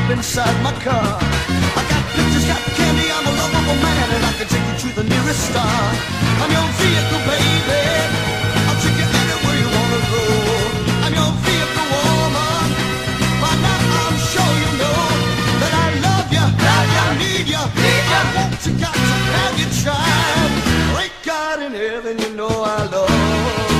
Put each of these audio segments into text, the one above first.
hop inside my car. I got pictures, got candy, I'm a lovable man, and I can take you to the nearest star. I'm your vehicle, baby. I'll take you anywhere you wanna go. I'm your vehicle, woman. By now I'm sure you know that I love you, I need you, I want you, got to have your child. Great God in heaven, you know I love you.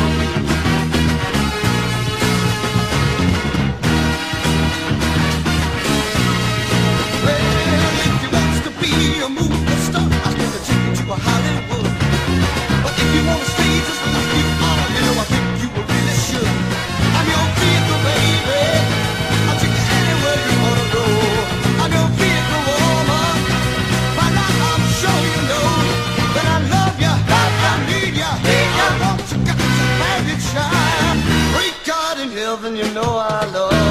A movie star, I can take you to a Hollywood. But if you wanna stay just like you are, you know I think you really should. I'm your vehicle, baby. I'll take you anywhere you wanna go. I'm your vehicle, woman. By now I'm sure you know that I love you, I need you, I want you, got to have your child. Great God in heaven, you know I love you.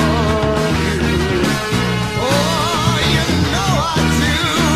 Oh, you know I do.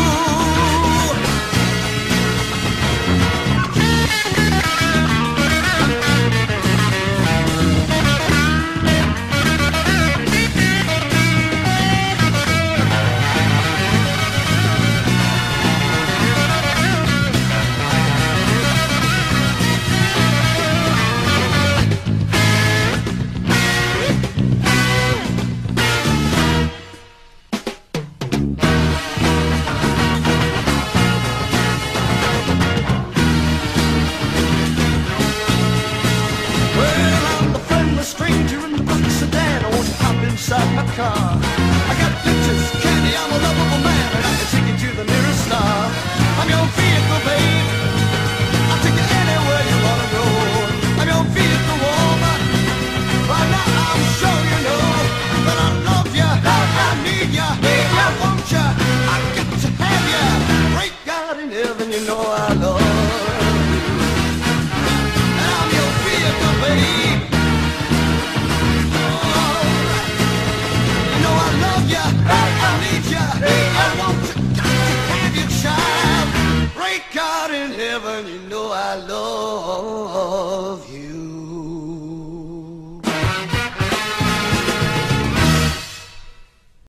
Inside my car, I got pictures, candy, I'm a lovable man, and I can take you to the nearest star. I'm your vehicle, babe. I'll take you anywhere you wanna go. I'm your vehicle, woman. By now I'm sure you know that I love you, I need you, I want you, I got to have you. Great God in heaven, you know I love you.